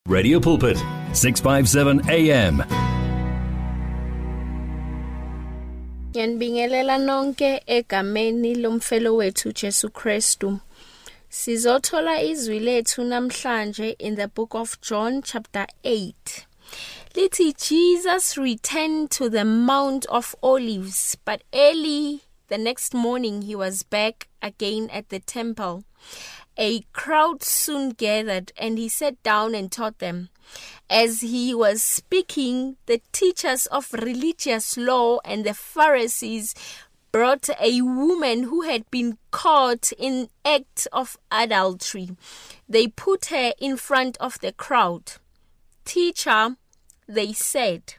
Radio Pulpit, 657 AM. Ngiyanibingelela nonke egameni lomfelo wethu Jesu Kristu. Sizothola izwi lethu namhlanje in the book of John chapter 8. Lithi Jesus returned to the Mount of Olives, but early the next morning he was back again at the temple. A crowd soon gathered, and he sat down and taught them. As he was speaking, the teachers of religious law and the Pharisees brought a woman who had been caught in act of adultery. They put her in front of the crowd. "Teacher," they said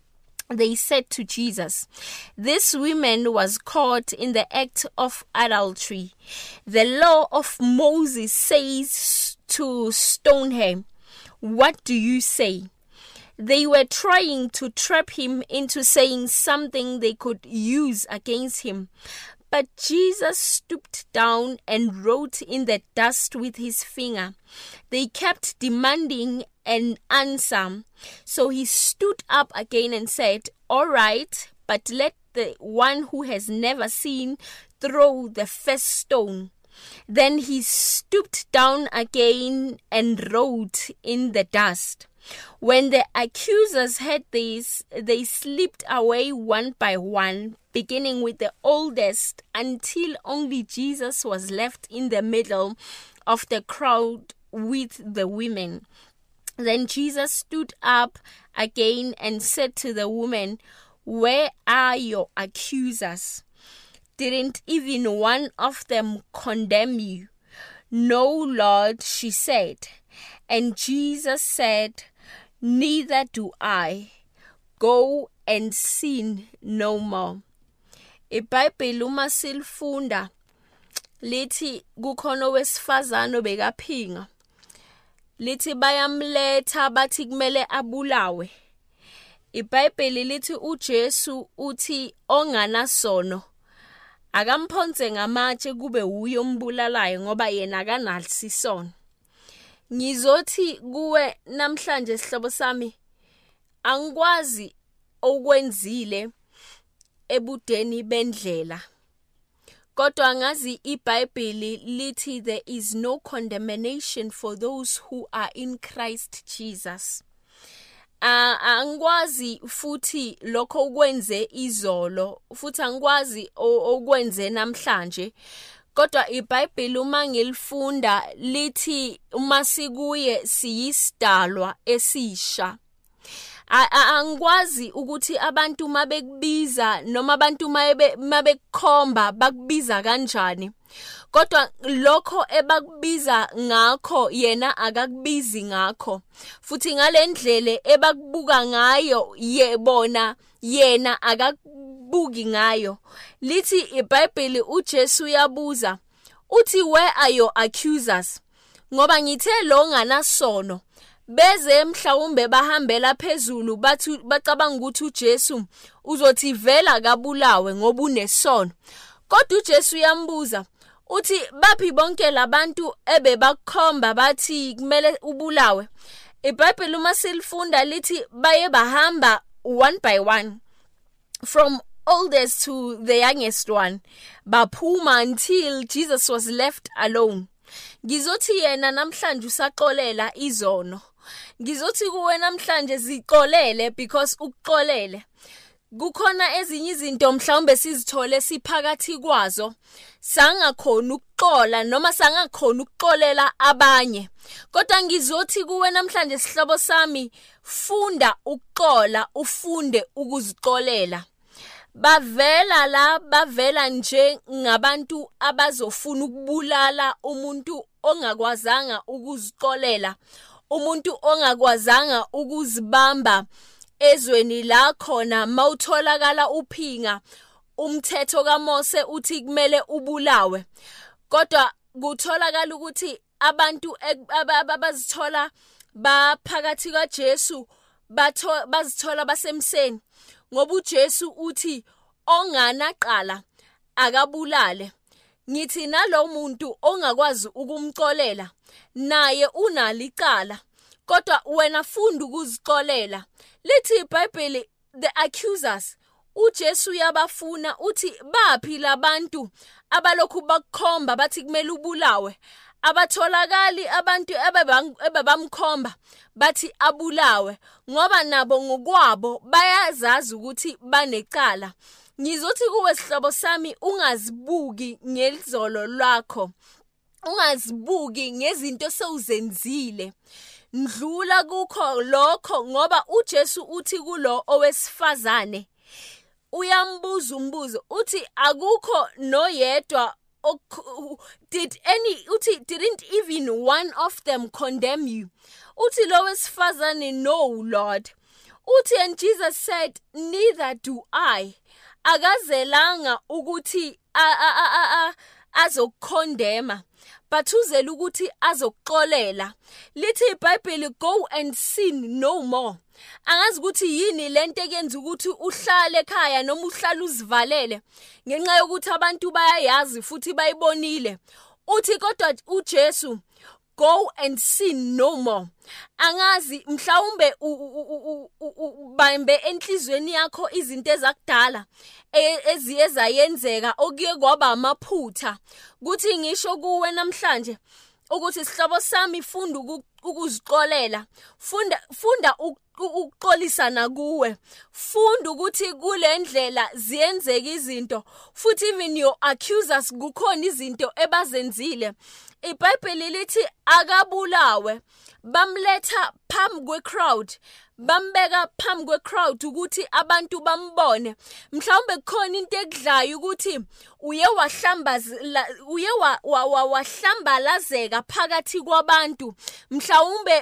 to Jesus, "this woman was caught in the act of adultery. The law of Moses says to stone her. What do you say?" They were trying to trap him into saying something they could use against him. But Jesus stooped down and wrote in the dust with his finger. They kept demanding an answer. So he stood up again and said, "All right, but let the one who has never sinned throw the first stone." Then he stooped down again and wrote in the dust. When the accusers heard this, they slipped away one by one, beginning with the oldest, until only Jesus was left in the middle of the crowd with the women. Then Jesus stood up again and said to the woman, "Where are your accusers? Didn't even one of them condemn you?" "No, Lord," she said. And Jesus said, "Neither do I. Go and sin no more." IBhayibheli uma silifunda lithi kukhona owesifazane obekaphinga. Lithi bayamletha bathi kumele abulawe. IBhayibheli lithi uJesu uthi onganasono akamphonse ngamatshe kube uye ombulalayo ngoba yena akanasisono. Ngizothi kuwe namhlanje sihlobo sami, angikwazi okwenzile ebudeni bendlela. Kodwa ngazi iBhayibheli lithi there is no condemnation for those who are in Christ Jesus. Angikwazi futhi lokho ukwenze izolo, futhi angikwazi okwenze namhlanje. Kodwa iBhayibheli uma ngilifunda lithi uma sikuye siyisidalwa esisha. Angikwazi ukuthi abantu mabekubiza noma abantu mabekukhomba bakubiza kanjani. Kodwa lokho ebakubiza ngakho yena akakubizi ngakho. Futhi ngalendlela ebakubuka ngayo yena akakubuki ngayo. Lithi iBhayibheli uJesu uyabuza uthi, "Where are your accusers?" Ngoba ngithe lo nganasono beze mhlawumbe bahambela phezulu bathi bacabanga ukuthi uJesu uzothi vela kabulawe ngoba unesono. Kodwa uJesu uyambuza uthi, "Baphi bonke labantu ebebakhomba bathi kumele ubulawe?" IBhayibheli uma silifunda lithi baye bahamba one by one, from oldest to the youngest one, baphuma until Jesus was left alone. Ngizothi yena namhlanje usaxolela izono. Ngizothi kuwe namhlanje ziqolele because ukuqolele. Kukhona ezinye izinto mhlawumbe sizithole siphakathi kwazo sangakhona ukuxola noma sangakhona ukuxolela abanye. Kodwa ngizothi kuwe namhlanje sihlobo sami, funda ukuxola, ufunde ukuzixolela. Bavela nje ngabantu abazofuna ukubulala umuntu ongakwazanga ukuzixolela, umuntu ongakwazanga ukuzibamba ezweni la khona mawutholakala uphinga umthetho kaMose uthi kumele ubulawe. Kodwa kutholakala ukuthi abantu abazithola baphakathi kaJesu bazithola basemseni ngoba uJesu uthi onganaqala akabulale. Ngithi nalo muntu ongakwazi ukumxolela naye unalicala kodwa wena funda ukuzixolela. Lithi iBhayibheli, the accusers, uJesu uyabafuna uthi baphi labantu abalokhu bakukhomba bathi kumele ubulawe. Abatholakali abantu ebebamkhomba bathi abulawe ngoba nabo ngokwabo bayazazi ukuthi banecala. Ngizothi kuwe sihlobo sami, ungazibuki ngelizolo lwakho, ungazibuki ngezinto sewuzenzile. Ndlula kukho lokho ngoba uJesu uthi kulo owesifazane, uyambuza umbuzo uthi akukho noyedwa didn't even one of them condemn you? Uthi lo wesifazane, no Lord. Uthi, and Jesus said, neither do I. Akazelanga ukuthi azokukondema, but uzela ukuthi azokuxolela. Lithi iBhayibheli, go and sin no more. Angazi ukuthi yini lento ekenza ukuthi uhlale ekhaya noma uhlale uzivalele ngenxa yokuthi abantu bayayazi futhi bayibonile. Uthi kodwa uJesu, go and sin no more. Angazi mhlawumbe ubambe enhlizweni yakho izinto ezakudala eziyenzeka okuye kwaba amaphutha. Kuthi ngisho kuwe namhlanje ukuthi sihlobo sami, funda ukuzixolela, funda ukuxolisana kuwe, funda ukuthi kule ndlela ziyenzeka izinto, futhi even your accusers kukhona izinto ebazenzile. iBhayibheli lithi akabulawe, bamletha phambi kwe-crowd, bambeka phambi kwe-crowd ukuthi abantu bambone. Mhlawumbe kukhona into ekudlayo ukuthi uye wahlambalazeka phakathi kwabantu. Mhlawumbe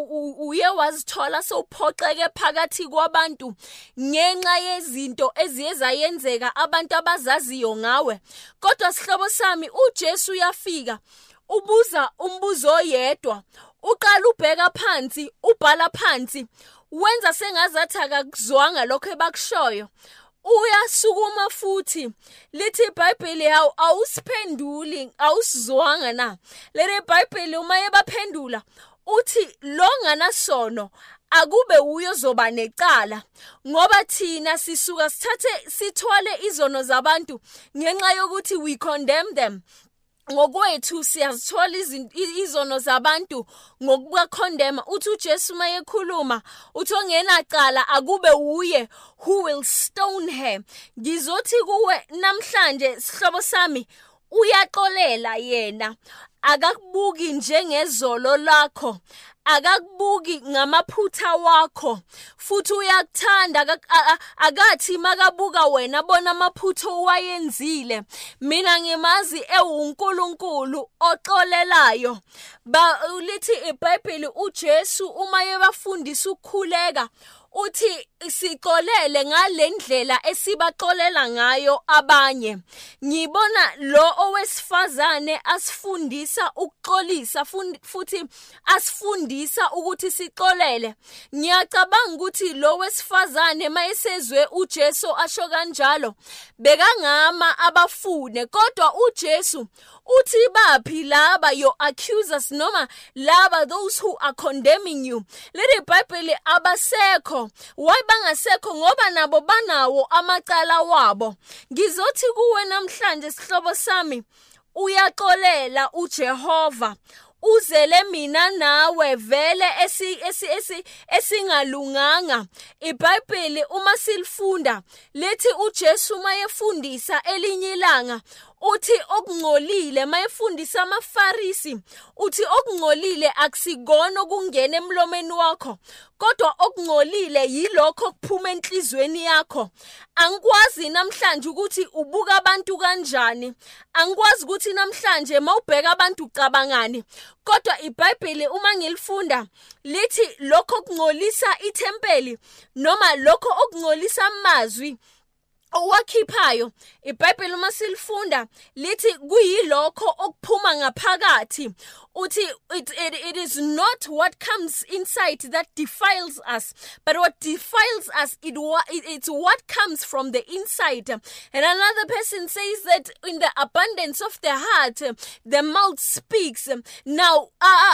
uye wazithola sowuphoxeke phakathi kwabantu ngenxa yezinto eziyenzeka abantu abazaziyo ngawe. Kodwa sihlobo sami, uJesu uyafika, ubuza umbuzo oyedwa, uqala ubheka phansi, ubhala phansi, wenza sengazathi akakuzwanga lokho ebakushoyo, uyasukuma futhi. Lithi iBhayibheli, awusiphenduli, awusizwanga na? Lithi iBhayibheli, uma yebaphendula uthi lo nganasono akube uyozoba necala, ngoba thina sisuka sithwale izono zabantu ngenxa yokuthi we condemn them. Ngokwethu siyazithola izono zabantu ngokubakhondema. Uthi uJesu mayekhuluma uthi ongenacala akube uye who will stone her. Ngizothi kuwe namhlanje sihlobo sami, uyaxolela yena, akakubuki njengezolo lakho, akakubuki ngamaphutha wakho, futhi uyakuthanda. Akathi makabuka wena bona amaphutha owayenzile. Mina ngimazi uNkulunkulu oxolelayo. Lithi iBhayibheli, uJesu uma yebafundisa ukukhuleka uthi sixolele ngalendlela esibaxolela ngayo abanye. Ngibona lo owesifazane asifundisa ukuxolisa futhi asifundisa ukuthi sixolele. Ngiyacabanga ukuthi lo wesifazane mayesezwe uJesu asho kanjalo bekangama abafune, kodwa uJesu uthi baphi laba your accusers noma laba those who are condemning you? Lithi iBhayibheli abasekho. Why bangasekho? Ngoba nabo banawo amacala wabo. Ngizothi kuwe namhlanje sihlobo sami, uyaxolela uJehova, uzele mina nawe vele esingalunganga. iBhayibheli uma silifunda lithi uJesu mayefundisa elinye ilanga uthi okungcolile, mayefundisa amaFarisi uthi okungcolile akusigona okungena emlomeni wakho, kodwa okungcolile yilokho okuphuma enhlizweni yakho. Angikwazi namhlanje ukuthi ubuka abantu kanjani, angikwazi ukuthi namhlanje mawubheka abantu ucabangani, kodwa iBhayibheli uma ngilifunda lithi lokho okungcolisa ithempeli noma lokho okungcolisa amazwi owakhiphayo. iBhayibheli uma silifunda lithi kuyilokho okuphuma ngaphakathi. Uthi it is not what comes inside that defiles us, but what defiles us it's what comes from the inside. And another person says that in the abundance of the heart the mouth speaks. Now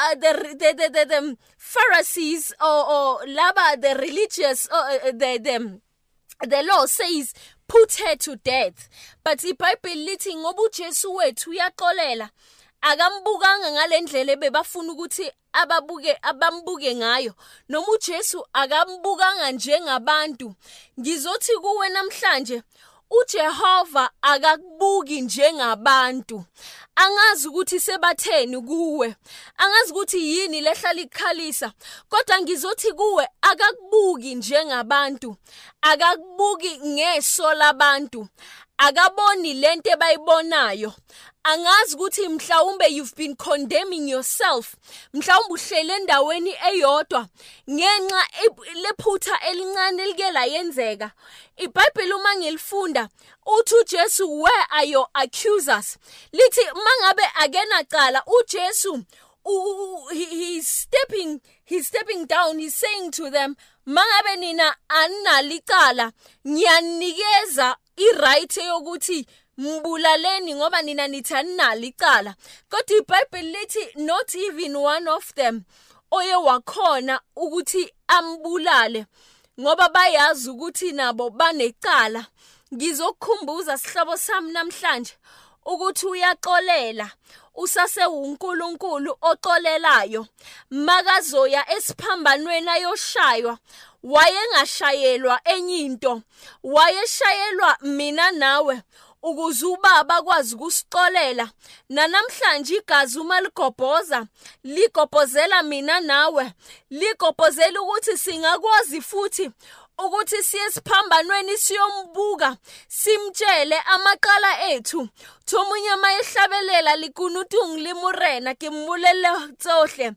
the Pharisees or laba, the religious, the law says put her to death, but iBhayibheli lithi ngoba uJesu wethu uyaxolela, akambukanga ngalendlela ebebafuna ukuthi abambuke ngayo, noma uJesu akambukanga njengabantu. Ngizothi kuwe namhlanje uJehova akakubuki njengabantu. Angazi ukuthi sebatheni kuwe, angazi ukuthi yini lehlala ikhalisa, kodwa ngizothi kuwe akakubuki njengabantu, akakubuki ngeso labantu, akaboni lento ebayibonayo. Angazi ukuthi mhlawumbe you've been condemning yourself, mhlawumbe uhlele endaweni eyodwa ngenxa lephutha elincane elike layenzeka. iBhayibheli uma ngilifunda uthi uJesu, where are your accusers? Lithi mangabe akena cala uJesu he's stepping down, he's saying to them, mangabe nina analicala ngiyanikeza iright yokuthi mbulaleni ngoba nina nithi analicala. Kodwa iBhayibheli lithi not even one of them oye wakhona ukuthi ambulale ngoba bayazi ukuthi nabo banecala. Ngizokukhumbuza sihlabo sami namhlanje ukuthi uyaxolela, usase uNkulunkulu oxolelayo. Makazoya esiphambanweni ayoshaywa, wayengashayelwa enye into, wayeshayelwa mina nawe ukuze uBaba akwazi ukusixolela. Namhlanje igazi uma ligobhoza, ligobhozela mina nawe, ligobhozela ukuthi singakwazi futhi ukuthi siye siphambanweni siyombuka, simtshele amaqala ethu. Thomunye mayehlabelela likunutung limurena kimbulele tsohle.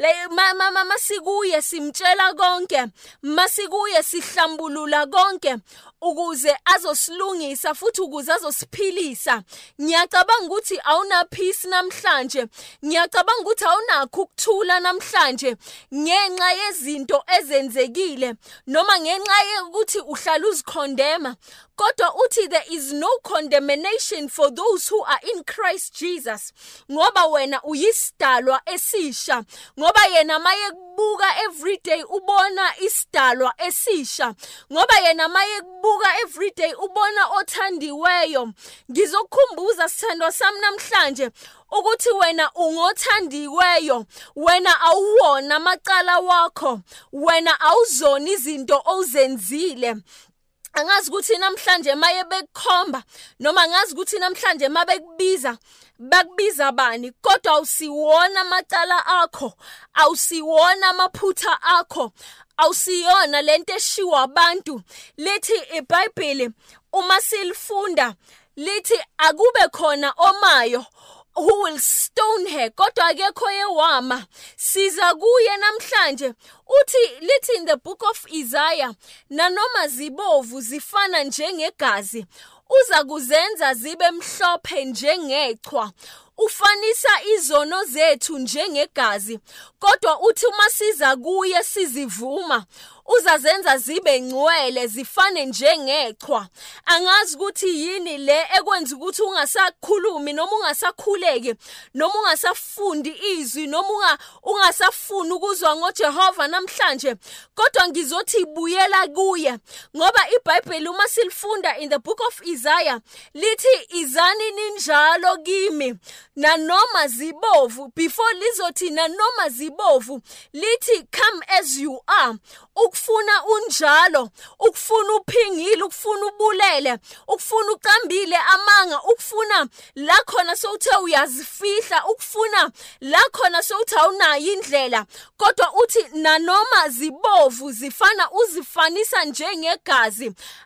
Masikuye simtshela konke, masikuye sihlambulula konke ukuze azosilungisa futhi ukuze azosiphilisa. Ngiyacabanga ukuthi awuna peace namhlanje, ngiyacabanga ukuthi awunakho ukuthula namhlanje ngenxa yezinto ezenzekile noma ngenxa yokuthi uhlala uzikondema. Kodwa uthi there is no condemnation for those who are in Christ Jesus. Ngoba wena uyisidalwa esisha, ngoba yena maye kubuka everyday ubona isidalwa esisha, ngoba yena maye kubuka everyday ubona othandiweyo. Ngizokukhumbuza sithandwa sami namhlanje ukuthi wena ungothandiweyo, wena awuwona amacala wakho, wena awuzona izinto ozenzile. Angazi ukuthi namhlanje maye bekukhomba noma angazi ukuthi namhlanje mabekubiza bakubiza bani, kodwa awusiwona amacala akho, awusiwona amaphutha akho, awusiyona lento eshiwa abantu. Lithi iBhayibheli uma silifunda lithi akube khona omayo who will stone her, kodwa akekho yewama. Siza kuye namhlanje uthi lithi in the book of Isaiah, nanoma zibovu zifana njengegazi uza kuzenza zibe mhlophe njengechwa. Ufanisa izono zethu njengegazi, kodwa uthi uma siza kuye sizivuma uzazenza zibe ngcwele zifane njengechwa. Angazi ukuthi yini le ekwenza ukuthi ungasakhulumi noma ungasakhuleke noma ungasafundi izwi noma ungasafuni ukuzwa ngoJehova namhlanje, kodwa ngizothi ibuyela kuye ngoba iBhayibheli uma silifunda in the book of Isaiah lithi izani ninjalo kimi nanoma zibovu. Before lizothi nanoma zibovu lithi come as you are. Ukufuna unjalo, ukufuna uphingile, ukufuna ubulele, ukufuna uqambile amanga, ukufuna la khona sowuthe uyazifihla, ukufuna la khona sowuthe awunayo indlela. Kodwa uthi nanoma zibovu zifana uzifanisa njengegazi.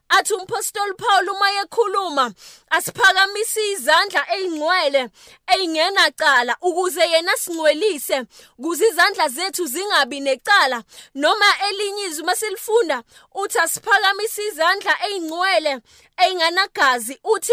athi umpostoli Paul uma ekhuluma asiphakamise izandla ezingcwele ezingena cala ukuze yena singcwelise ukuze izandla zethu zingabi necala noma elinye izwi maselifunda uthi asiphakamise izandla ezingcwele ezinganagazi uthi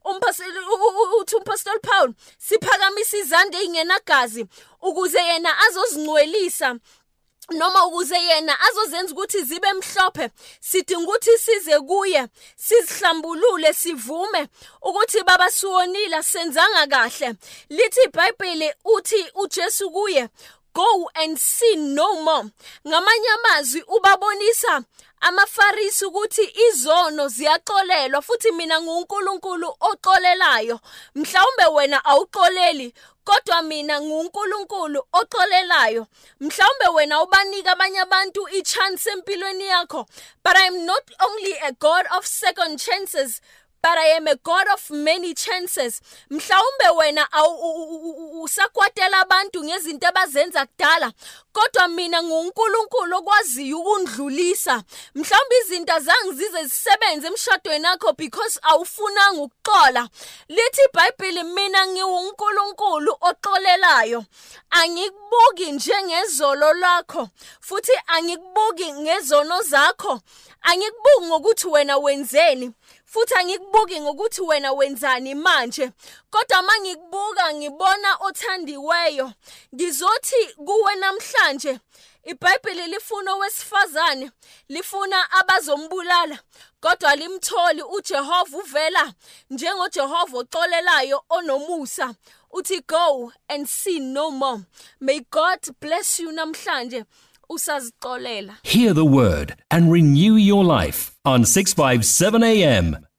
umpostoli Paul siphakamise izandla ezingenagazi ukuze yena azozingcwelisa noma ukuze yena azozenza ukuthi zibe mhlophe sidinga ukuthi size kuye sizihlambulule sivume ukuthi baba siwonile senzanga kahle lithi iBhayibheli uthi uJesu kuye go and sin no more ngamanye amazwi ubabonisa amafarisi ukuthi izono ziyaxolelwa futhi mina nguNkulunkulu oxolelayo mhlawumbe wena awuxoleli kodwa mina nguNkulunkulu oxolelayo mhlawumbe wena ubanika abanye abantu ichance empilweni yakho but I am not only a God of second chances but I am a God of many chances. Mhlawumbe wena usakwatela abantu ngezinto abazenza kudala kodwa mina nguNkulunkulu okwaziyo ukundlulisa. Mhlawumbe izinto zangizize zisebenze emshadweni wakho because awufunanga ukuxola. Lithi iBhayibheli mina ngiwuNkulunkulu oxolelayo. Angikubuki njengezolo lakho futhi angikubuki ngezono zakho. Angikubuki ngokuthi wena wenzeni. Futhi angikubuki ngokuthi wena wenzani manje kodwa mangikubuka ngibona othandiweyo ngizothi kuwe namhlanje iBhayibheli lifuna owesifazane lifuna abazombulala kodwa limtholi uJehova uvela njengoJehova oxolelayo onomusa uthi go and sin no more. May God bless you namhlanje usazixolela. Hear the word and renew your life on 657 AM.